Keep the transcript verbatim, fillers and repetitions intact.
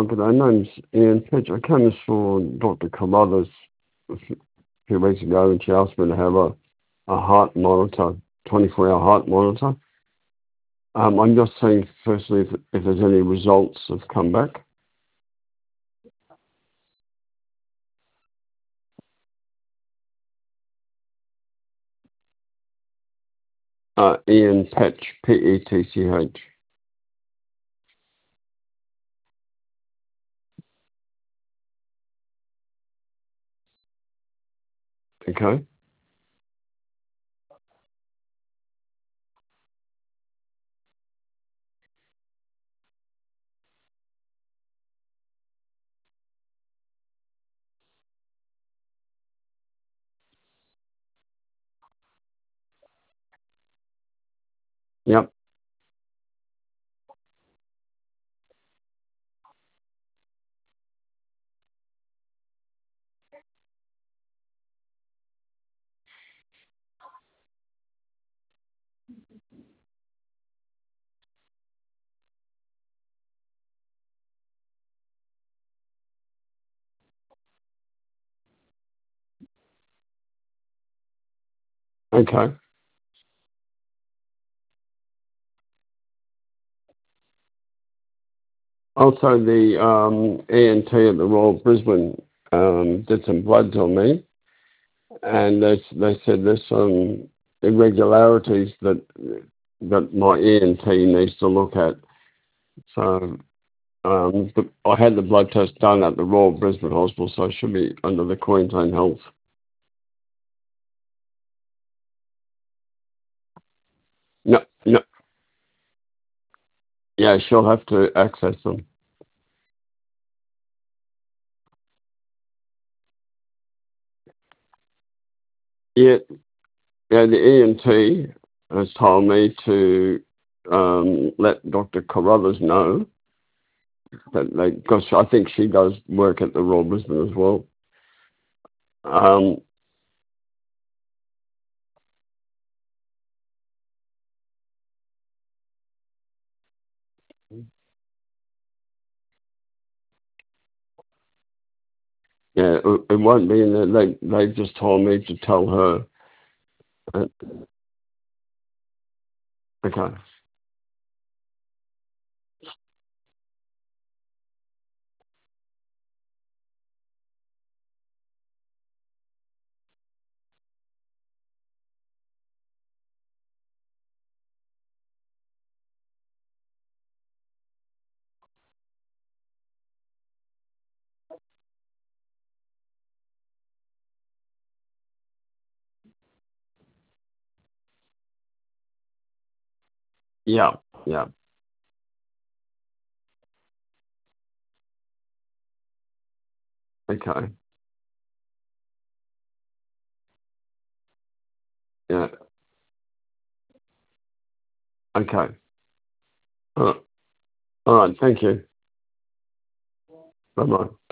good day. My name's Ian Pitch. I came and saw Doctor Carruthers a few weeks ago, and she asked me to have a, a heart monitor, twenty-four hour heart monitor. Um, I'm just seeing firstly if, if there's any results have come back. Uh, Ian Petch, P E T C H. Okay. Yep. Okay. Also, the um, E N T at the Royal Brisbane um, did some bloods on me, and they they said there's some irregularities that that my E N T needs to look at. So um, the, I had the blood test done at the Royal Brisbane Hospital, so I should be under the Queensland Health. No, no, yeah, she'll have to access them. Yeah, yeah, the E N T has told me to um, let Doctor Carruthers know that they, because I think she does work at the Royal Brisbane as well. Um, yeah, it, it won't be in there. They they just told me to tell her. Uh, okay. Yeah, yeah. Okay. Yeah. Okay. All right. All right. Thank you. Bye bye.